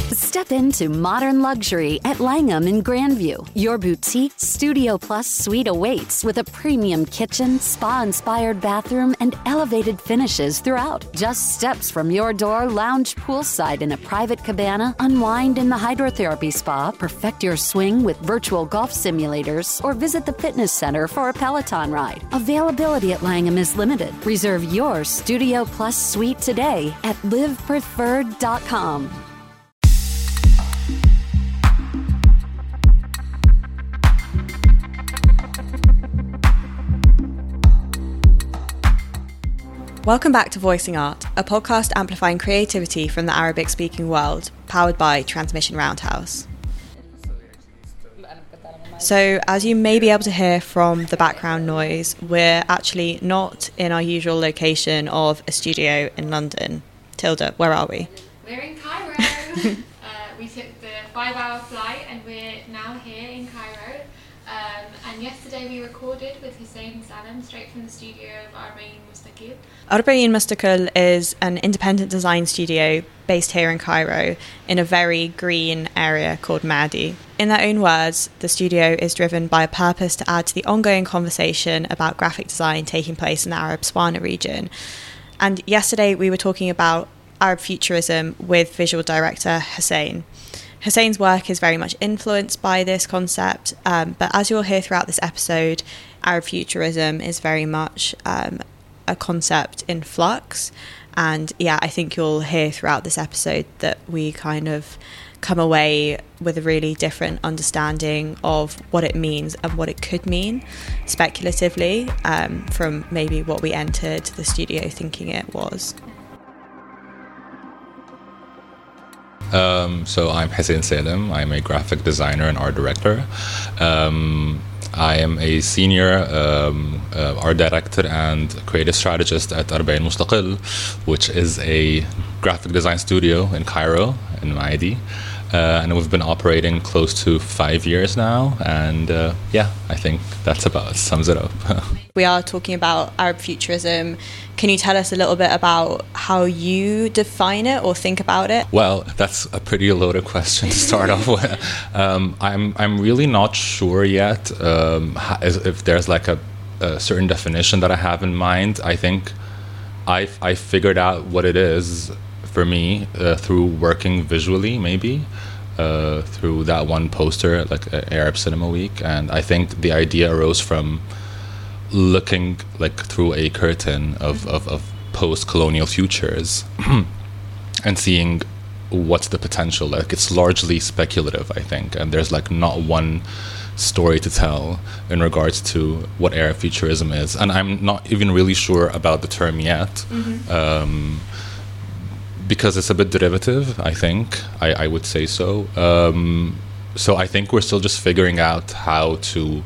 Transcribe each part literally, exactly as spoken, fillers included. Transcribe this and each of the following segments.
Step into modern luxury at Langham in Grandview. Your boutique Studio Plus suite awaits with a premium kitchen, spa-inspired bathroom, and elevated finishes throughout. Just steps from your door, lounge poolside in a private cabana, unwind in the hydrotherapy spa, perfect your swing with virtual golf simulators, or visit the fitness center for a Peloton ride. Availability at Langham is limited. Reserve your Studio Plus suite today at live preferred dot com. Welcome back to Voicing Art, a podcast amplifying creativity from the Arabic-speaking world, powered by Transmission Roundhouse. So, as you may be able to hear from the background noise, we're actually not in our usual location of a studio in London. Tilda, where are we? We're in Cairo. uh, we took the five-hour flight and we're now here in Cairo. Um, and yesterday we recorded with Hussein Salem straight from the studio of Arbaeen Mustaqil. Arbaeen Mustaqil is an independent design studio based here in Cairo in a very green area called Maadi. In their own words, the studio is driven by a purpose to add to the ongoing conversation about graphic design taking place in the Arab Swana region. And yesterday we were talking about Arab futurism with visual director Hussein. Hussein's work is very much influenced by this concept, um, but as you'll hear throughout this episode, Arab futurism is very much um, a concept in flux. And yeah, I think you'll hear throughout this episode that we kind of come away with a really different understanding of what it means and what it could mean speculatively um, from maybe what we entered the studio thinking it was. Um, so I'm Hussein Salem. I'm a graphic designer and art director. Um, I am a senior um, uh, art director and creative strategist at Arbaeen Mustaqil, which is a graphic design studio in Cairo, in Maadi. Uh, and we've been operating close to five years now. And uh, yeah, I think that's about sums it up. We are talking about Arab futurism. Can you tell us a little bit about how you define it or think about it? Well, that's a pretty loaded question to start off with. Um, I'm I'm really not sure yet um, if there's like a, a certain definition that I have in mind. I think I I figured out what it is for me uh, through working visually, maybe uh, through that one poster, like uh, Arab Cinema Week, and I think the idea arose from looking like through a curtain of, of, of post-colonial futures and seeing what's the potential. Like, it's largely speculative, I think, and there's like not one story to tell in regards to what Arab futurism is, and I'm not even really sure about the term yet. Mm-hmm. um, because it's a bit derivative, I think I, I would say so. Um, so I think we're still just figuring out how to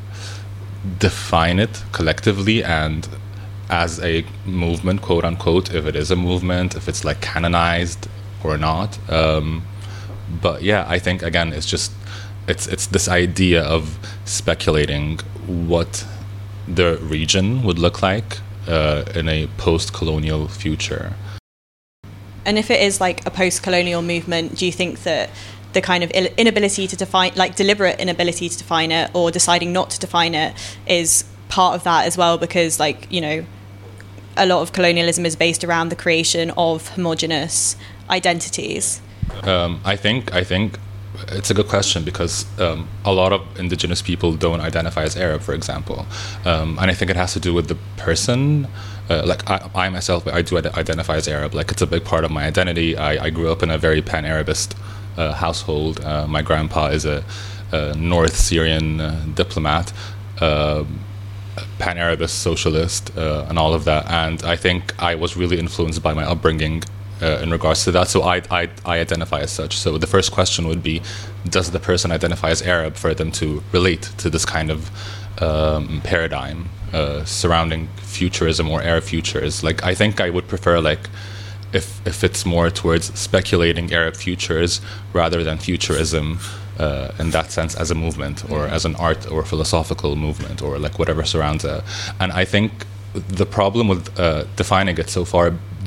define it collectively and as a movement, quote unquote, if it is a movement, if it's like canonized or not. Um, but yeah, I think again, it's just it's it's this idea of speculating what the region would look like uh, in a post-colonial future. And if it is like a post-colonial movement, do you think that the kind of inability to define, like deliberate inability to define it or deciding not to define it is part of that as well? Because, like, you know, a lot of colonialism is based around the creation of homogenous identities. Um, I think I think it's a good question because um, a lot of indigenous people don't identify as Arab, for example, um, and I think it has to do with the person. Uh, like I, I myself, I do identify as Arab. Like, it's a big part of my identity. I, I grew up in a very pan-Arabist uh, household. Uh, my grandpa is a, a North Syrian uh, diplomat, uh, pan-Arabist socialist, uh, and all of that. And I think I was really influenced by my upbringing uh, in regards to that. So I, I, I identify as such. So the first question would be, does the person identify as Arab for them to relate to this kind of um, paradigm uh, surrounding futurism or Arab futures? Like, I think I would prefer, like, if if it's more towards speculating Arab futures rather than futurism uh, in that sense as a movement or as an art or philosophical movement or like whatever surrounds it. And I think the problem with uh, defining it so far,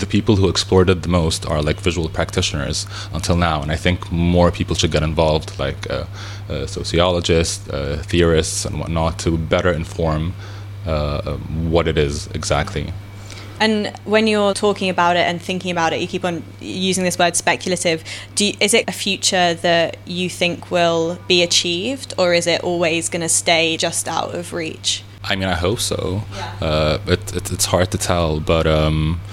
the people who explored it the most are like visual practitioners until now, and I think more people should get involved, like uh, uh, sociologists, uh, theorists, and whatnot, to better inform uh, what it is exactly. And when you're talking about it and thinking about it, you keep on using this word speculative. Do you, is it a future that you think will be achieved, or is it always going to stay just out of reach? I mean, I hope so. Yeah. Uh, it, it, it's hard to tell, but um,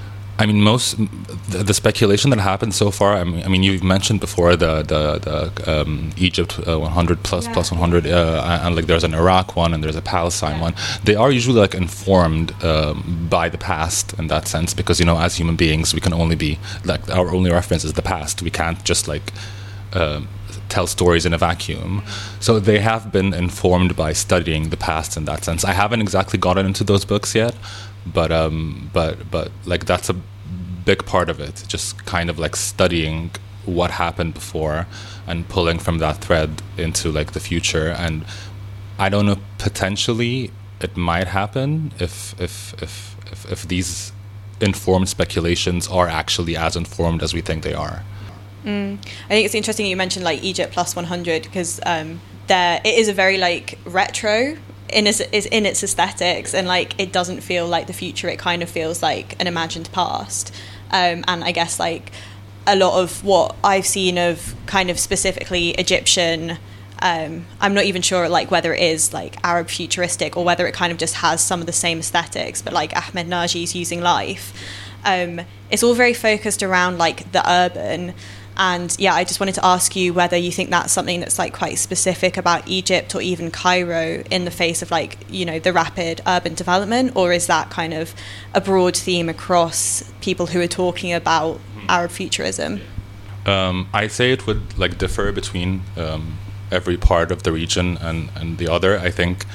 I mean, most the, the speculation that happened so far. I mean, I mean, you've mentioned before the the, the um, Egypt uh, one hundred plus yeah. plus one hundred, uh, and, and like there's an Iraq one and there's a Palestine yeah. one. They are usually like informed um, by the past in that sense, because you know, as human beings, we can only be like our only reference is the past. We can't just like. Um, tell stories in a vacuum. So they have been informed by studying the past in that sense. I haven't exactly gotten into those books yet, but um, but but like that's a big part of it. Just kind of like studying what happened before and pulling from that thread into like the future. And I don't know, potentially it might happen if if if if, if these informed speculations are actually as informed as we think they are. Mm. I think it's interesting you mentioned like Egypt plus one hundred, because um, there it is a very like retro in its, is in its aesthetics, and like it doesn't feel like the future. It kind of feels like an imagined past. Um, and I guess like a lot of what I've seen of kind of specifically Egyptian, um, I'm not even sure like whether it is like Arab futuristic or whether it kind of just has some of the same aesthetics, but like Ahmed Naji's Using Life. Um, it's all very focused around like the urban. And yeah, I just wanted to ask you whether you think that's something that's like quite specific about Egypt or even Cairo in the face of like, you know, the rapid urban development, or is that kind of a broad theme across people who are talking about Arab futurism? Um, I'd say it would like differ between um, every part of the region and, and the other. I think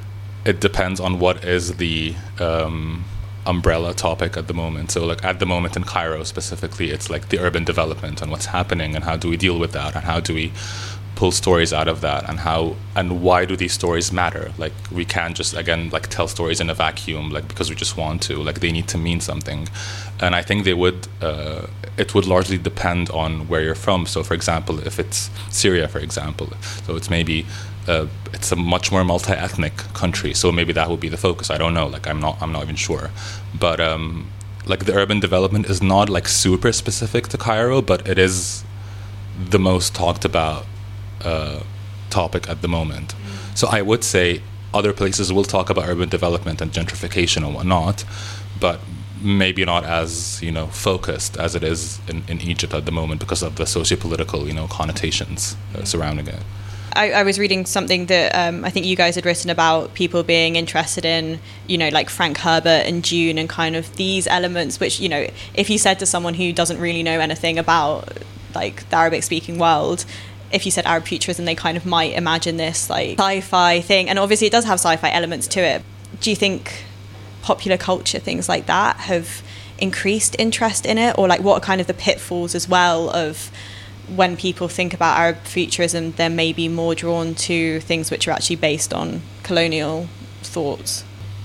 it depends on what is the um, umbrella topic at the moment. So like at the moment in Cairo specifically, it's like the urban development and what's happening and how do we deal with that and how do we pull stories out of that and how and why do these stories matter. Like we can't just again like tell stories in a vacuum like because we just want to. Like they need to mean something. And I think they would uh, it would largely depend on where you're from. So for example, if it's Syria, for example, so it's maybe Uh, it's a much more multi-ethnic country, so maybe that would be the focus. I don't know. Like I'm not. I'm not even sure. But um, like the urban development is not like super specific to Cairo, but it is the most talked about uh, topic at the moment. So I would say other places will talk about urban development and gentrification and whatnot, but maybe not as you know focused as it is in, in Egypt at the moment because of the socio-political you know connotations uh, surrounding it. I, I was reading something that um, I think you guys had written about people being interested in, you know, like Frank Herbert and Dune and kind of these elements, which, you know, if you said to someone who doesn't really know anything about like the Arabic speaking world, if you said Arab futurism, they kind of might imagine this like sci-fi thing. And obviously it does have sci-fi elements to it. Do you think popular culture, things like that, have increased interest in it? Or like what are kind of the pitfalls as well of when people think about Arab futurism, they're maybe more drawn to things which are actually based on colonial thoughts?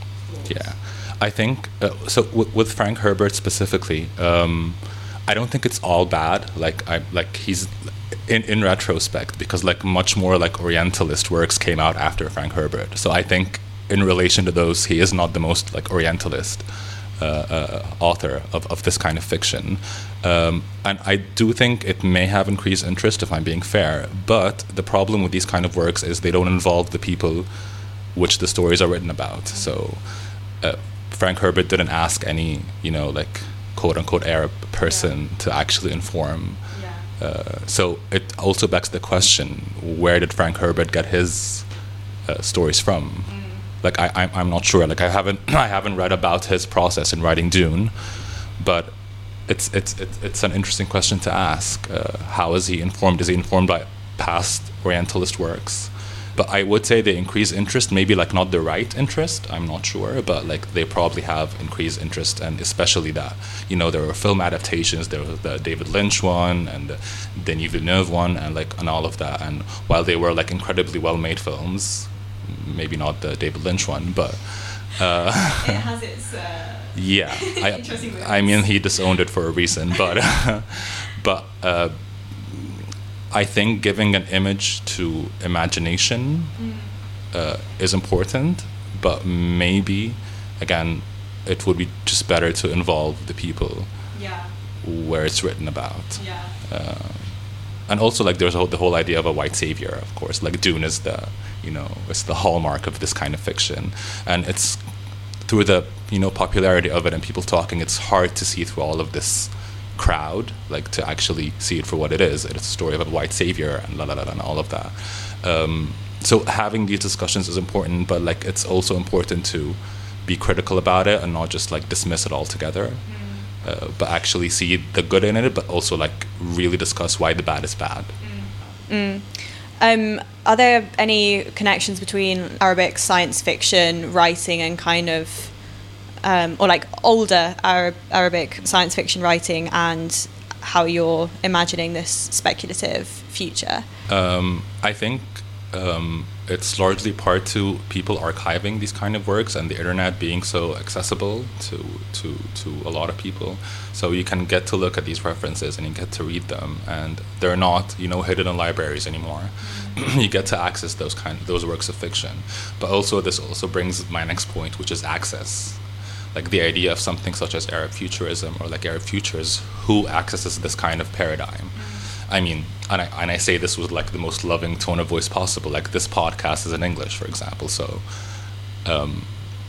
Yeah, I think, uh, so w- with Frank Herbert specifically, um, I don't think it's all bad. Like, I like he's, in, in retrospect, because like much more like Orientalist works came out after Frank Herbert. So I think in relation to those, he is not the most like Orientalist Uh, uh, author of, of this kind of fiction. Um, and I do think it may have increased interest if I'm being fair, but the problem with these kind of works is they don't involve the people which the stories are written about. So uh, Frank Herbert didn't ask any, you know, like quote-unquote Arab person yeah. to actually inform. Yeah. Uh, so it also begs the question, where did Frank Herbert get his uh, stories from? Mm. Like I, I'm, I'm not sure. Like I haven't, I haven't read about his process in writing Dune, but it's, it's, it's, it's an interesting question to ask. Uh, how is he informed? Is he informed by past Orientalist works? But I would say they increase interest. Maybe like not the right interest. I'm not sure, but like they probably have increased interest, and especially that you know there were film adaptations. There was the David Lynch one and the Denis Villeneuve one, and like and all of that. And while they were like incredibly well-made films. Maybe not the David Lynch one, but Uh, it has its uh, yeah, interesting I, I mean, he disowned it for a reason, but but uh, I think giving an image to imagination mm. uh, is important, but maybe again, it would be just better to involve the people yeah. where it's written about. Yeah. Uh, and also, like, there's a whole, the whole idea of a white savior, of course. Like, Dune is the, you know, it's the hallmark of this kind of fiction. And it's through the, you know, popularity of it and people talking, it's hard to see through all of this crowd, like, to actually see it for what it is. It's a story of a white savior and la la la and all of that. Um, so having these discussions is important, but, like, it's also important to be critical about it and not just, like, dismiss it altogether. Mm. Uh, but actually see the good in it, but also, like, really discuss why the bad is bad. Mm. Um, are there any connections between Arabic science fiction writing and kind of, um, or like older Arab, Arabic science fiction writing and how you're imagining this speculative future? Um, I think um, it's largely part to people archiving these kind of works and the internet being so accessible to, to, to a lot of people. So you can get to look at these references and you get to read them, and they're not, you know, hidden in libraries anymore. You get to access those kind those works of fiction. But also this also brings my next point, which is access. Like the idea of something such as Arab futurism or like Arab futures, who accesses this kind of paradigm? I mean, and I, and I say this with like the most loving tone of voice possible. Like this podcast is in English, for example. So um,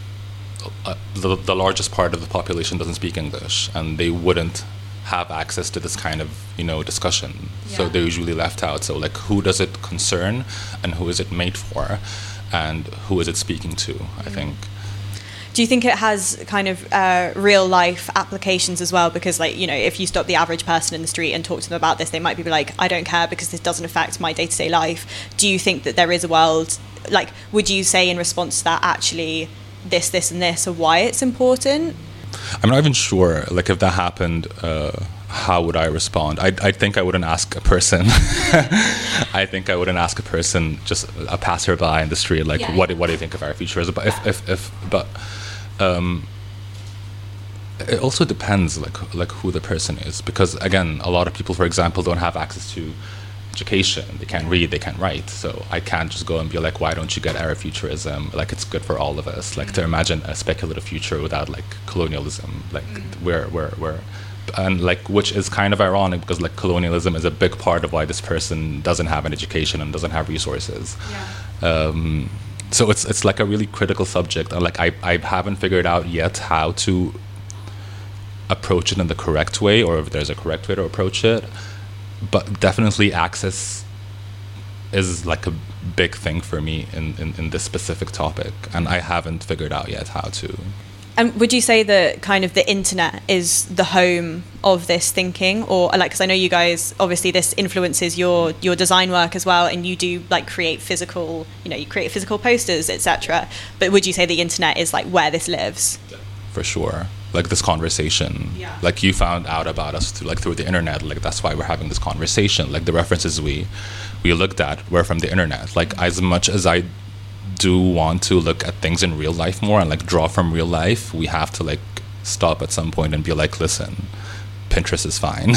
uh, the, the largest part of the population doesn't speak English, and they wouldn't have access to this kind of, you know, discussion. Yeah. So they're usually left out. So like, who does it concern, and who is it made for, and who is it speaking to? Mm. I think. Do you think it has kind of uh, real life applications as well? Because, like, you know, if you stop the average person in the street and talk to them about this, they might be like, I don't care because this doesn't affect my day-to-day life. Do you think that there is a world, like, would you say in response to that, actually, this, this, and this are why it's important? I'm not even sure, like, if that happened, uh, how would I respond? I I think I wouldn't ask a person. I think I wouldn't ask a person, just a passerby in the street, like, yeah. what what do you think of our futurism? But if if, if but um, it also depends, like like who the person is, because again, a lot of people, for example, don't have access to education. They can't read, they can't write. So I can't just go and be like, why don't you get Arab futurism? Like, it's good for all of us. Like, mm. to imagine a speculative future without like colonialism, like mm. where where where. And like, which is kind of ironic because like colonialism is a big part of why this person doesn't have an education and doesn't have resources. Yeah. Um, so it's it's like a really critical subject, and like I I haven't figured out yet how to approach it in the correct way, or if there's a correct way to approach it. But definitely access is like a big thing for me in, in, in this specific topic, and I haven't figured out yet how to. And would you say that kind of the internet is the home of this thinking, or like, because I know you guys, obviously this influences your your design work as well, and you do like create physical, you know, you create physical posters, et cetera. But would you say the internet is like where this lives? For sure. Like this conversation, yeah. Like you found out about us through like through the internet. Like that's why we're having this conversation. Like the references we we looked at were from the internet. Like as much as I do want to look at things in real life more and like draw from real life, we have to like stop at some point and be like, listen, Pinterest is fine.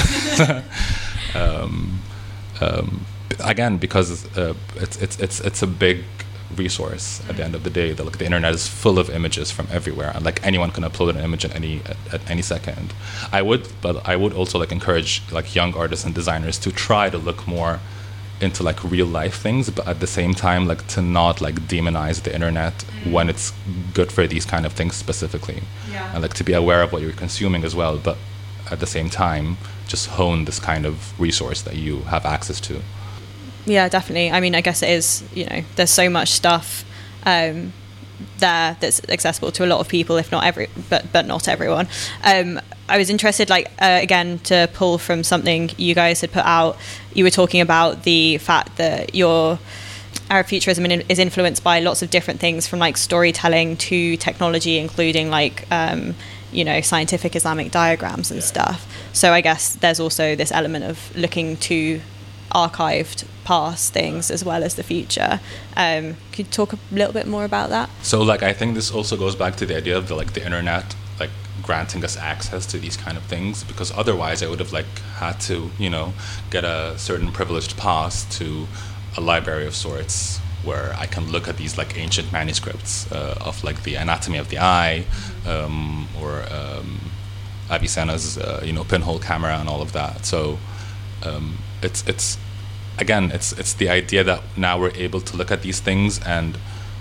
um, um, again, because uh, it's it's it's it's a big resource at the end of the day. That like the internet is full of images from everywhere, and like anyone can upload an image at any at, at any second. I would, but I would also like encourage like young artists and designers to try to look more into like real life things, but at the same time like to not like demonize the internet mm. when it's good for these kind of things specifically. Yeah. And like to be aware of what you're consuming as well, but at the same time just hone this kind of resource that you have access to. Yeah, definitely. I mean, I guess it is, you know, there's so much stuff um, there that's accessible to a lot of people, if not every, but but not everyone. Um, I was interested, like, uh, again, to pull from something you guys had put out. You were talking about the fact that your Arab futurism is influenced by lots of different things, from like storytelling to technology, including like, um, you know, scientific Islamic diagrams and yeah. stuff. So I guess there's also this element of looking to archived past things as well as the future. Um, could you talk a little bit more about that? So like I think this also goes back to the idea of the like the internet like granting us access to these kind of things, because otherwise I would have like had to, you know, get a certain privileged pass to a library of sorts where I can look at these like ancient manuscripts uh, of like the anatomy of the eye, um, or um, Avicenna's uh, you know pinhole camera and all of that. So um, it's it's again it's it's the idea that now we're able to look at these things, and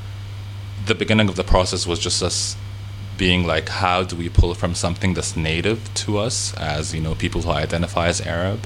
the beginning of the process was just us being like, how do we pull from something that's native to us as, you know, people who identify as Arab,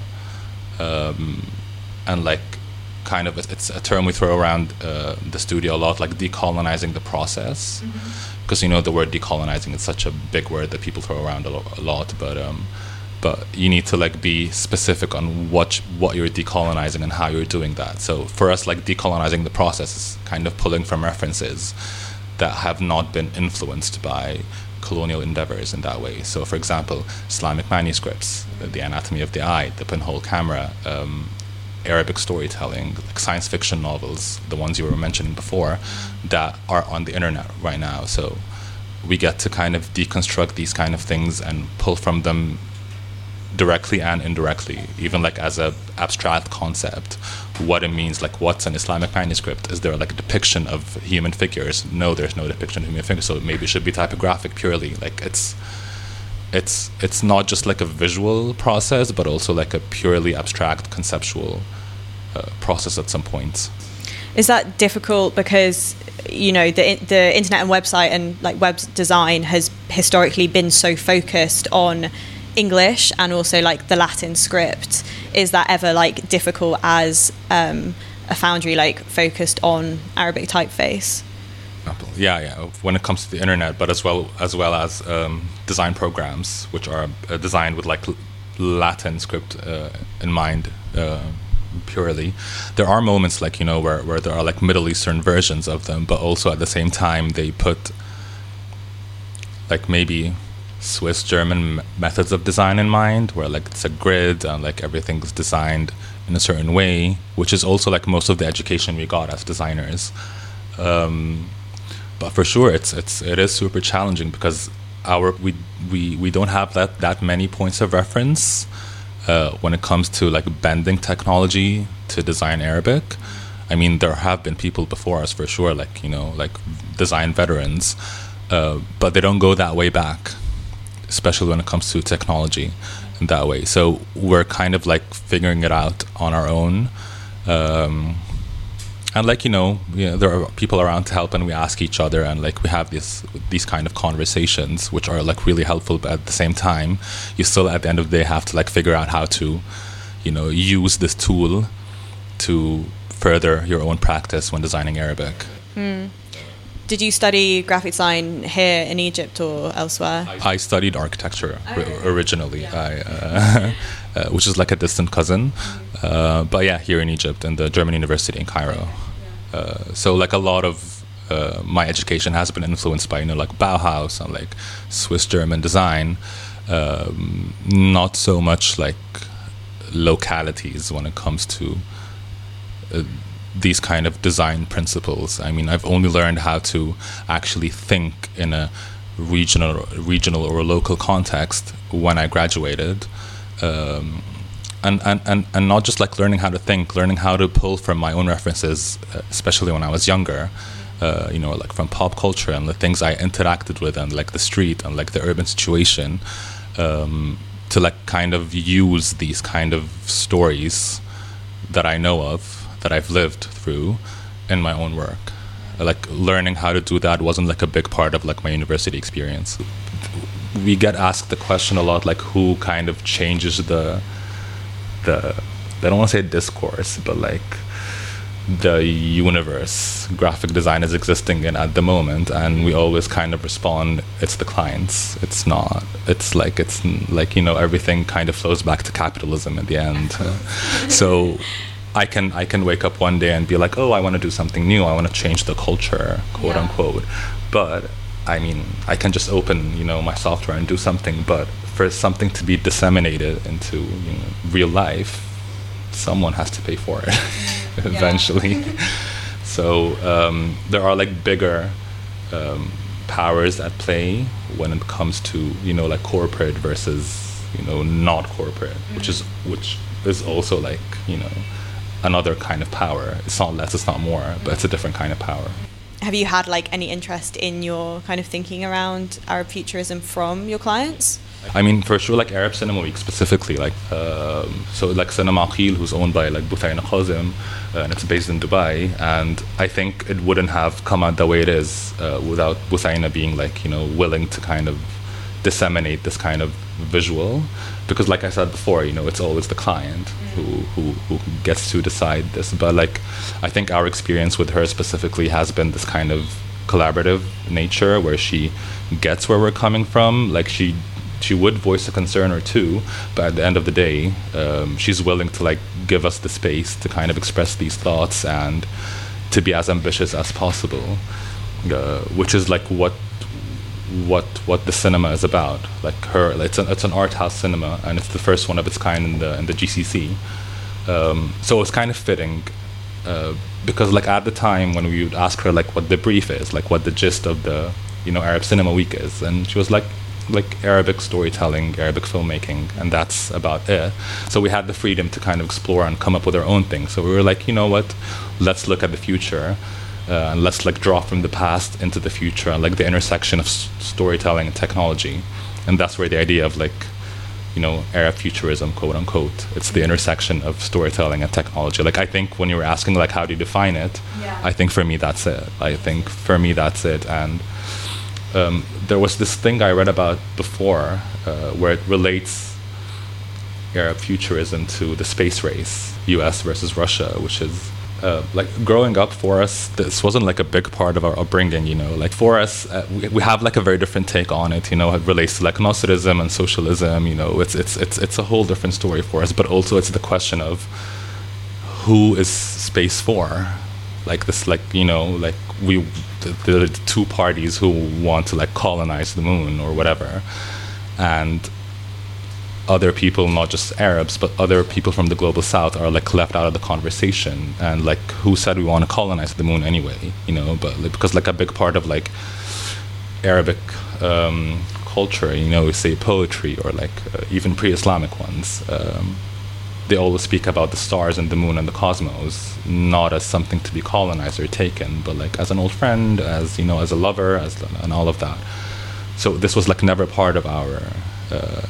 um, and like kind of it's a term we throw around uh, the studio a lot, like decolonizing the process, because mm-hmm. you know the word decolonizing is such a big word that people throw around a, lo- a lot, but um, but you need to like be specific on what what you're decolonizing and how you're doing that. So for us, like decolonizing the process is kind of pulling from references that have not been influenced by colonial endeavors in that way. So for example, Islamic manuscripts, the anatomy of the eye, the pinhole camera, um, Arabic storytelling, like science fiction novels, the ones you were mentioning before, that are on the internet right now. So we get to kind of deconstruct these kind of things and pull from them directly and indirectly, even like as a abstract concept, what it means, like what's an Islamic manuscript? Is there like a depiction of human figures? No, there's no depiction of human figures, so maybe it should be typographic purely. Like it's it's it's not just like a visual process, but also like a purely abstract conceptual uh, process at some points. Is that difficult because, you know, the the internet and website and like web design has historically been so focused on English and also like the Latin script? Is that ever like difficult as um, a foundry like focused on Arabic typeface? Yeah, yeah. When it comes to the internet, but as well as well as um, design programs, which are uh, designed with like l- Latin script uh, in mind uh, purely, there are moments like, you know, where where there are like Middle Eastern versions of them, but also at the same time they put like maybe Swiss German methods of design in mind, where like it's a grid and like everything's designed in a certain way, which is also like most of the education we got as designers. Um, but for sure, it's it's it is super challenging because our we we we don't have that that many points of reference uh, when it comes to like bending technology to design Arabic. I mean, there have been people before us for sure, like, you know, like design veterans, uh, but they don't go that way back, especially when it comes to technology in that way. So we're kind of like figuring it out on our own. Um, and like, you know, you know, there are people around to help, and we ask each other, and like we have this these kind of conversations, which are like really helpful, but at the same time, you still at the end of the day have to like figure out how to, you know, use this tool to further your own practice when designing Arabic. Mm. Did you study graphic design here in Egypt or elsewhere? I studied architecture oh, r- originally, yeah. I, uh, uh, which is like a distant cousin. Uh, but yeah, here in Egypt, in the German University in Cairo. Uh, so like a lot of uh, my education has been influenced by, you know, like Bauhaus and like Swiss German design. Um, not so much like localities when it comes to uh, these kind of design principles. I mean, I've only learned how to actually think in a regional, regional or local context when I graduated, um, and, and and and not just like learning how to think, learning how to pull from my own references, especially when I was younger. Uh, you know, like from pop culture and the things I interacted with, and like the street and like the urban situation, um, to like kind of use these kind of stories that I know of, that I've lived through in my own work. Like learning how to do that wasn't like a big part of like my university experience. We get asked the question a lot, like who kind of changes the the I don't want to say discourse, but like the universe graphic design is existing in at the moment, and we always kind of respond, it's the clients. It's not. It's like it's like, you know, everything kind of flows back to capitalism at the end. So I can I can wake up one day and be like, oh, I want to do something new. I want to change the culture, quote yeah. unquote. But I mean, I can just open, you know, my software and do something. But for something to be disseminated into, you know, real life, someone has to pay for it eventually. So um, there are like bigger um, powers at play when it comes to, you know, like corporate versus, you know, not corporate, mm-hmm. which is which is also like, you know, another kind of power. It's not less, it's not more, mm-hmm. but it's a different kind of power. Have you had like any interest in your kind of thinking around Arab futurism from your clients? I mean, for sure, like Arab Cinema Week specifically, like um, so, like Cinema Aqil, who's owned by like Buthayna Qazim, uh, and it's based in Dubai. And I think it wouldn't have come out the way it is uh, without Buthayna being like, you know, willing to kind of disseminate this kind of visual, because, like I said before, you know, it's always the client who who who gets to decide this. But like, I think our experience with her specifically has been this kind of collaborative nature, where she gets where we're coming from. Like she. She would voice a concern or two, but at the end of the day, um, she's willing to like give us the space to kind of express these thoughts and to be as ambitious as possible, uh, which is like what what what the cinema is about. Like her, it's an it's an art house cinema, and it's the first one of its kind in the in the G C C. Um, so it's kind of fitting, uh, because like at the time when we would ask her like what the brief is, like what the gist of the, you know, Arab Cinema Week is, and she was like, like Arabic storytelling, Arabic filmmaking, and that's about it. So we had the freedom to kind of explore and come up with our own thing. So we were like, you know what, let's look at the future, uh, and let's like draw from the past into the future, and like the intersection of s- storytelling and technology. And that's where the idea of like, you know, Arab futurism, quote unquote, it's the intersection of storytelling and technology. Like I think when you were asking like how do you define it, yeah. I think for me that's it. I think for me that's it. And Um, there was this thing I read about before uh, where it relates Arab futurism to the space race, U S versus Russia, which is uh, like growing up for us, this wasn't like a big part of our upbringing, you know, like for us, uh, we, we have like a very different take on it, you know, it relates to like Nasserism and socialism, you know, it's, it's, it's, it's a whole different story for us, but also it's the question of who is space for? Like this, like, you know, like we, the, the two parties who want to like colonize the moon or whatever, and other people, not just Arabs, but other people from the global south are like left out of the conversation. And like, who said we want to colonize the moon anyway? You know, but like, because like a big part of like Arabic um, culture, you know, say poetry or like uh, even pre-Islamic ones. Um, They always speak about the stars and the moon and the cosmos, not as something to be colonized or taken, but like as an old friend, as, you know, as a lover, as and all of that. So this was like never part of our, uh,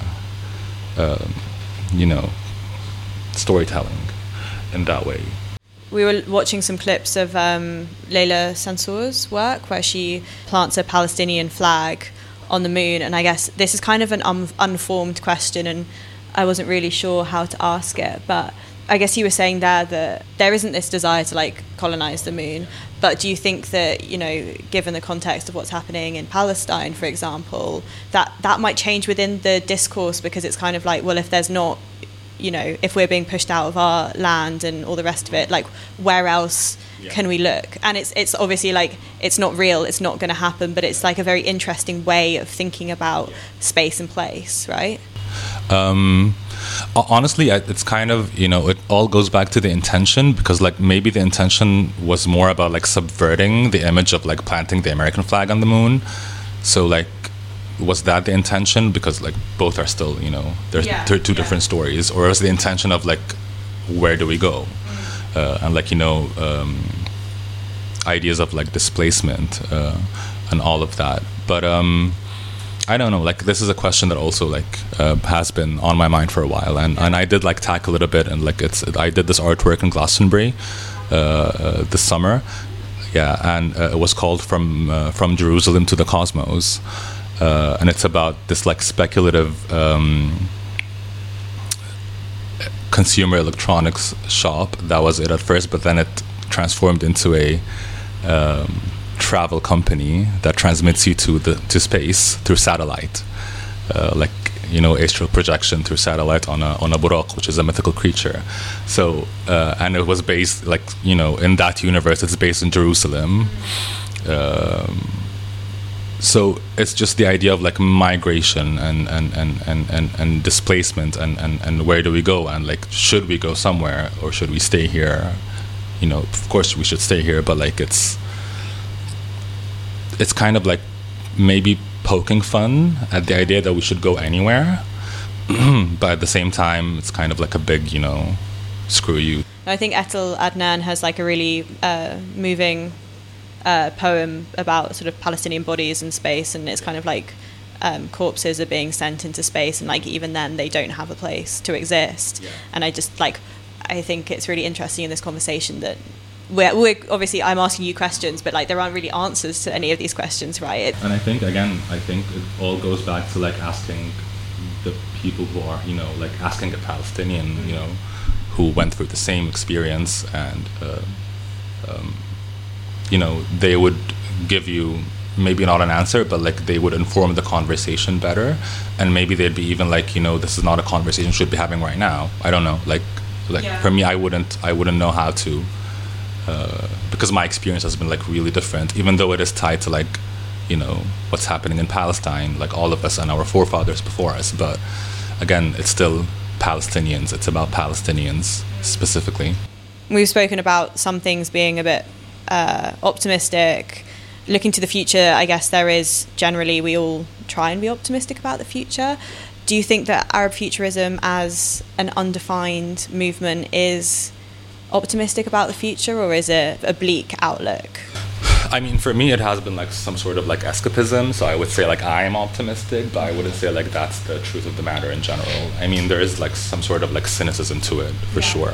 uh, you know, storytelling in that way. We were watching some clips of um, Leila Sansour's work where she plants a Palestinian flag on the moon, and I guess this is kind of an un- unformed question, and I wasn't really sure how to ask it, but I guess you were saying there that there isn't this desire to like colonize the moon, but do you think that, you know, given the context of what's happening in Palestine, for example, that that might change within the discourse, because it's kind of like, well, if there's not, you know, if we're being pushed out of our land and all the rest of it, like where else yeah. can we look? And it's it's obviously like, it's not real, it's not going to happen, but it's like a very interesting way of thinking about space and place, right? Um, honestly, it's kind of, you know, it all goes back to the intention, because like maybe the intention was more about like subverting the image of like planting the American flag on the moon. So like, was that the intention? Because like both are still, you know, they're, yeah, they're two yeah. different stories. Or was the intention of like, where do we go? Mm. Uh, and like, you know, um, ideas of like displacement uh, and all of that. But um, I don't know, like this is a question that also like uh, has been on my mind for a while, and, and I did like tackle it a bit, and like it's I did this artwork in Glastonbury uh, uh, this summer, yeah, and uh, it was called From uh, From Jerusalem to the Cosmos, uh, and it's about this like speculative um, consumer electronics shop that was it at first, but then it transformed into a um, travel company that transmits you to the to space through satellite, uh, like, you know, astral projection through satellite on a on a buraq, which is a mythical creature. So uh, and it was based, like, you know, in that universe, it's based in Jerusalem, um, so it's just the idea of like migration and and, and, and, and, and displacement and, and, and where do we go, and like should we go somewhere or should we stay here? You know, of course we should stay here, but like it's it's kind of like maybe poking fun at the idea that we should go anywhere, but at the same time it's kind of like a big, you know, screw you. I think Etel Adnan has like a really uh, moving uh, poem about sort of Palestinian bodies in space, and it's kind of like um, corpses are being sent into space, and like even then they don't have a place to exist. Yeah. And I just like, I think it's really interesting in this conversation that we're, we're obviously I'm asking you questions, but like there aren't really answers to any of these questions, right? And I think again, I think it all goes back to like asking the people who are, you know, like asking a Palestinian, mm-hmm. you know, who went through the same experience, and uh, um, you know, they would give you maybe not an answer, but like they would inform the conversation better, and maybe they'd be even like, you know, this is not a conversation we should be having right now. I don't know, like like yeah. for me, I wouldn't I wouldn't know how to, uh, because my experience has been like really different, even though it is tied to like, you know, what's happening in Palestine, like all of us and our forefathers before us, but again, it's still Palestinians. It's about Palestinians specifically. We've spoken about some things being a bit uh, optimistic. Looking to the future, I guess there is generally, we all try and be optimistic about the future. Do you think that Arab futurism as an undefined movement is optimistic about the future, or is it a bleak outlook? I mean, for me, it has been like some sort of like escapism. So I would say like I am optimistic, but I wouldn't say like that's the truth of the matter in general. I mean, there is like some sort of like cynicism to it, for yeah. sure.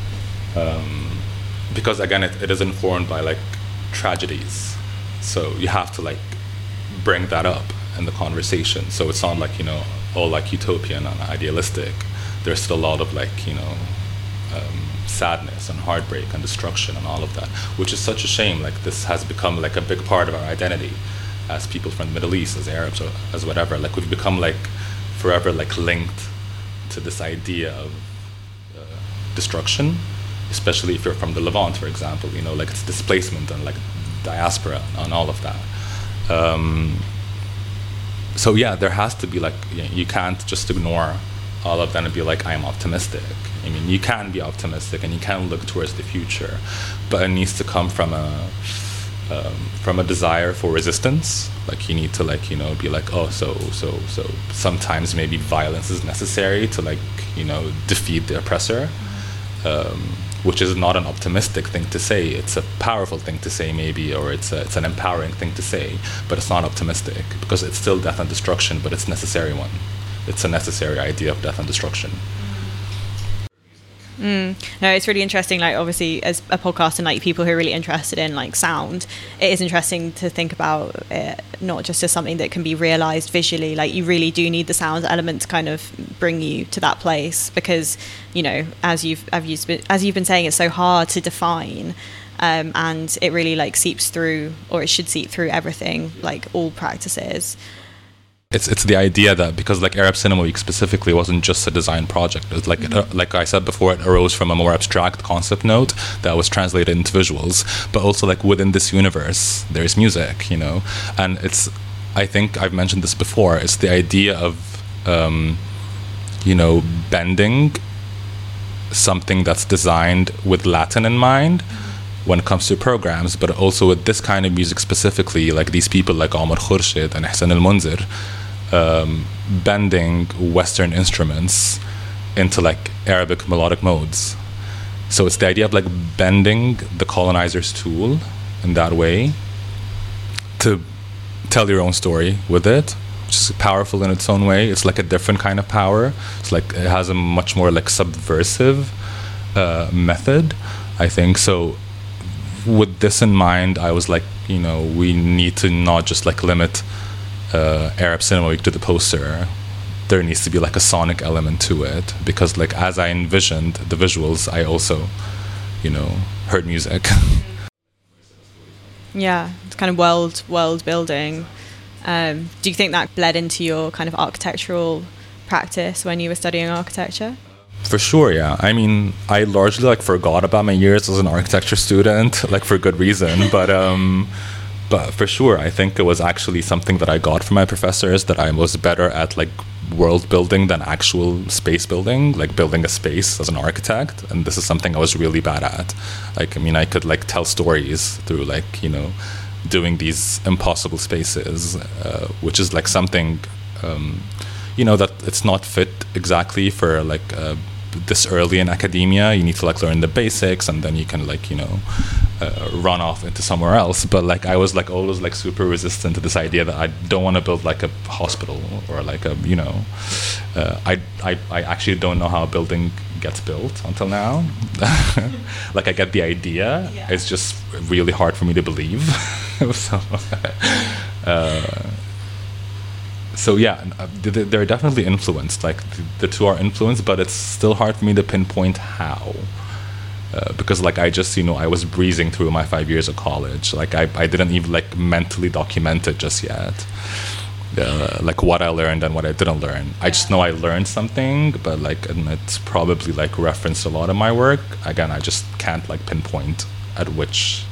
Um, because again, it, it is informed by like tragedies. So you have to like bring that up in the conversation. So it's not like, you know, all like utopian and idealistic. There's still a lot of like, you know, um, sadness and heartbreak and destruction and all of that, which is such a shame. Like this has become like a big part of our identity as people from the Middle East, as Arabs, or as whatever. Like we've become like forever like linked to this idea of uh, destruction, especially if you're from the Levant, for example. You know, like it's displacement and like diaspora and all of that. Um, so yeah, there has to be like, you know, you can't just ignore all of that and be like, I'm optimistic. I mean, you can be optimistic and you can look towards the future, but it needs to come from a um, from a desire for resistance. Like you need to like, you know, be like, oh, so so so sometimes maybe violence is necessary to like, you know, defeat the oppressor, um, which is not an optimistic thing to say. It's a powerful thing to say maybe, or it's a, it's an empowering thing to say, but it's not optimistic because it's still death and destruction, but it's a necessary one. It's a necessary idea of death and destruction. Mm. No, it's really interesting. Like, obviously, as a podcast and like people who are really interested in like sound, it is interesting to think about it not just as something that can be realized visually. Like, you really do need the sound element to kind of bring you to that place, because, you know, as you've as you've been, as you've been saying, it's so hard to define, um, and it really like seeps through, or it should seep through everything, like all practices. It's it's the idea that because like Arab Cinema Week specifically wasn't just a design project. It was like mm-hmm. it, like I said before, it arose from a more abstract concept note that was translated into visuals. But also like within this universe, there's music, you know. And it's, I think I've mentioned this before. It's the idea of, um, you know, bending something that's designed with Latin in mind when it comes to programs, but also with this kind of music specifically, like these people like Omar Khurshid and Ihsan al-Munzir, um, bending Western instruments into like Arabic melodic modes. So it's the idea of like bending the colonizer's tool in that way to tell your own story with it, which is powerful in its own way. It's like a different kind of power. It's like it has a much more like subversive uh, method, I think. So with this in mind, I was like, you know, we need to not just like limit uh, Arab Cinema Week to the poster. There needs to be like a sonic element to it, because like as I envisioned the visuals, I also, you know, heard music. Yeah, it's kind of world world building. Um, do you think that bled into your kind of architectural practice when you were studying architecture? For sure, yeah. I mean, I largely like forgot about my years as an architecture student, like for good reason. But um, but for sure, I think it was actually something that I got from my professors, that I was better at like world building than actual space building, like building a space as an architect. And this is something I was really bad at. Like, I mean, I could like tell stories through like, you know, doing these impossible spaces, uh, which is like something, um, you know, that it's not fit exactly for like uh, this early in academia. You need to like learn the basics, and then you can like, you know, uh, run off into somewhere else. But like I was like always like super resistant to this idea that I don't want to build like a hospital or like a, you know, uh, I, I I actually don't know how a building gets built until now. Like I get the idea, yeah. It's just really hard for me to believe. so, uh, So yeah, they're definitely influenced. Like the two are influenced, but it's still hard for me to pinpoint how. Uh, because like I just, you know, I was breezing through my five years of college. Like I, I didn't even like mentally document it just yet. Uh, like what I learned and what I didn't learn. I just know I learned something, but like, and it's probably like referenced a lot in my work. Again, I just can't like pinpoint at which.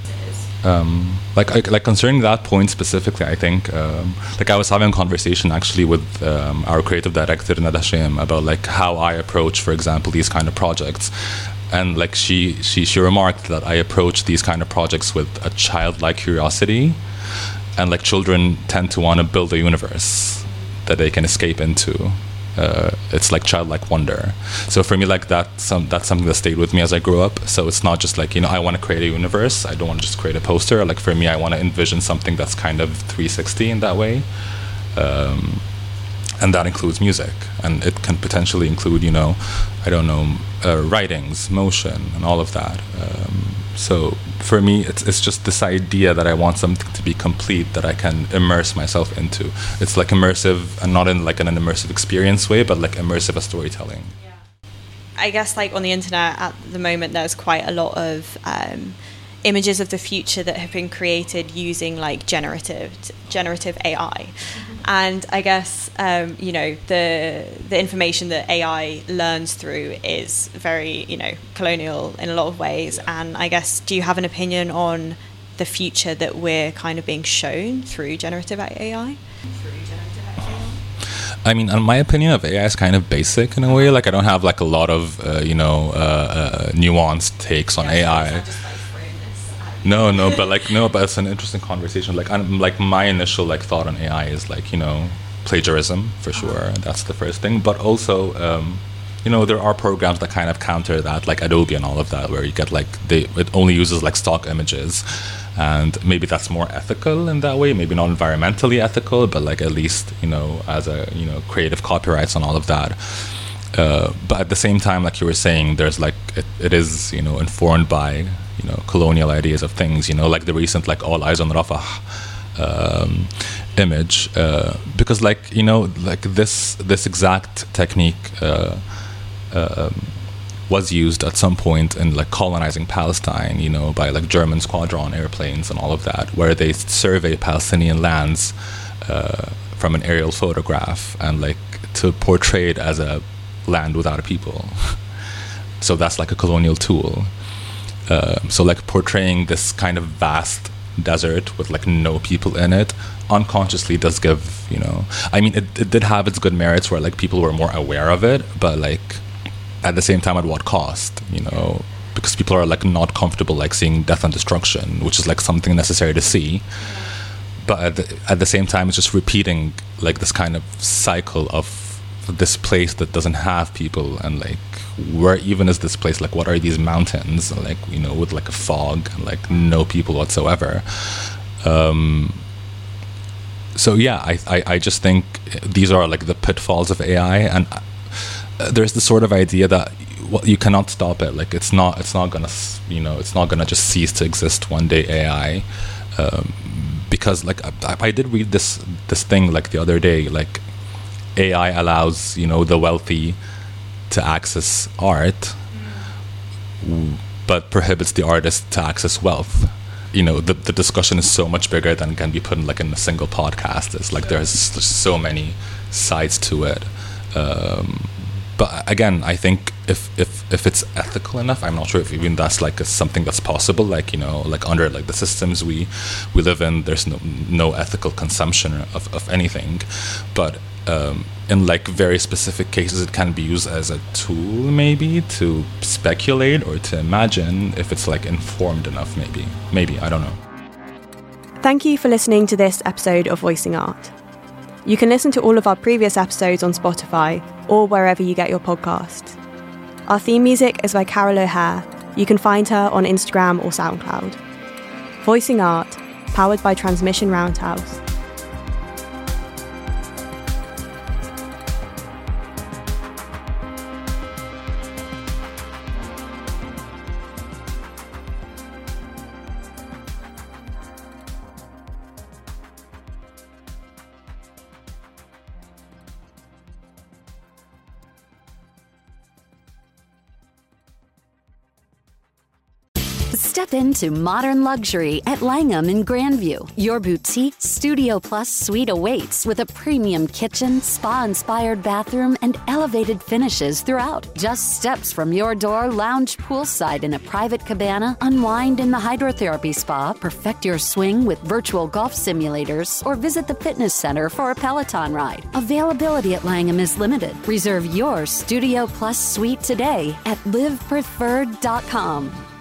Um, like, like, like concerning that point specifically, I think, um, like I was having a conversation actually with um, our creative director Nada Shem about like how I approach, for example, these kind of projects, and like she she she remarked that I approach these kind of projects with a childlike curiosity, and like children tend to want to build a universe that they can escape into. Uh, it's like childlike wonder. So for me, like that, some that's something that stayed with me as I grew up. So it's not just like, you know, I want to create a universe. I don't want to just create a poster. Like for me, I want to envision something that's kind of three sixty in that way, um, and that includes music, and it can potentially include, you know, I don't know, uh, writings, motion, and all of that. Um, so for me, it's it's just this idea that I want something to be complete that I can immerse myself into. It's like immersive, and not in like an immersive experience way, but like immersive as storytelling. Yeah. I guess like on the internet at the moment, there's quite a lot of um, images of the future that have been created using like generative generative A I. Mm-hmm. And I guess, um, you know, the the information that A I learns through is very, you know, colonial in a lot of ways. Yeah. And I guess, do you have an opinion on the future that we're kind of being shown through generative A I? Through generative A I? I mean, in my opinion of A I is kind of basic in a way. Like I don't have like a lot of, uh, you know, uh, uh, nuanced takes on yeah, A I. No, no, but like no, but it's an interesting conversation. Like, I'm, like my initial like thought on A I is like, you know, plagiarism for sure. That's the first thing. But also, um, you know, there are programs that kind of counter that, like Adobe and all of that, where you get like they it only uses like stock images, and maybe that's more ethical in that way. Maybe not environmentally ethical, but like at least, you know, as a, you know, creative copyrights and all of that. Uh, but at the same time, like you were saying, there's like it, it is, you know, informed by, you know, colonial ideas of things, you know, like the recent like All Eyes on Rafah um, image, uh, because like, you know, like this this exact technique uh, uh, was used at some point in like colonizing Palestine, you know, by like German squadron airplanes and all of that, where they survey Palestinian lands uh, from an aerial photograph and like to portray it as a land without a people. So that's like a colonial tool. Uh, so like portraying this kind of vast desert with like no people in it unconsciously does give, you know, I mean it, it did have its good merits where like people were more aware of it, but like at the same time at what cost, you know, because people are like not comfortable like seeing death and destruction, which is like something necessary to see, but at the, at the same time it's just repeating like this kind of cycle of this place that doesn't have people, and like where even is this place, like what are these mountains, and like, you know, with like a fog and like no people whatsoever. Um, so yeah, I, I, I just think these are like the pitfalls of A I, and uh, there's this sort of idea that well, you cannot stop it. Like it's not it's not gonna, you know, it's not gonna just cease to exist one day, A I, um, because like I, I did read this this thing like the other day, like A I allows, you know, the wealthy to access art, mm. but prohibits the artist to access wealth. You know, the the discussion is so much bigger than can be put in like in a single podcast. It's like there's, there's so many sides to it. Um, but again, I think if, if if it's ethical enough, I'm not sure if even that's like a, something that's possible. Like, you know, like under like the systems we we live in, there's no no ethical consumption of, of anything. But um, in like very specific cases, it can be used as a tool, maybe to speculate or to imagine if it's like informed enough. Maybe, maybe I don't know. Thank you for listening to this episode of Voicing Art. You can listen to all of our previous episodes on Spotify or wherever you get your podcasts. Our theme music is by Carol O'Hare. You can find her on Instagram or SoundCloud. Voicing Art, powered by Transmission Roundhouse. Step into modern luxury at Langham in Grandview. Your boutique Studio Plus suite awaits with a premium kitchen, spa-inspired bathroom, and elevated finishes throughout. Just steps from your door, lounge poolside in a private cabana, unwind in the hydrotherapy spa, perfect your swing with virtual golf simulators, or visit the fitness center for a Peloton ride. Availability at Langham is limited. Reserve your Studio Plus suite today at live preferred dot com.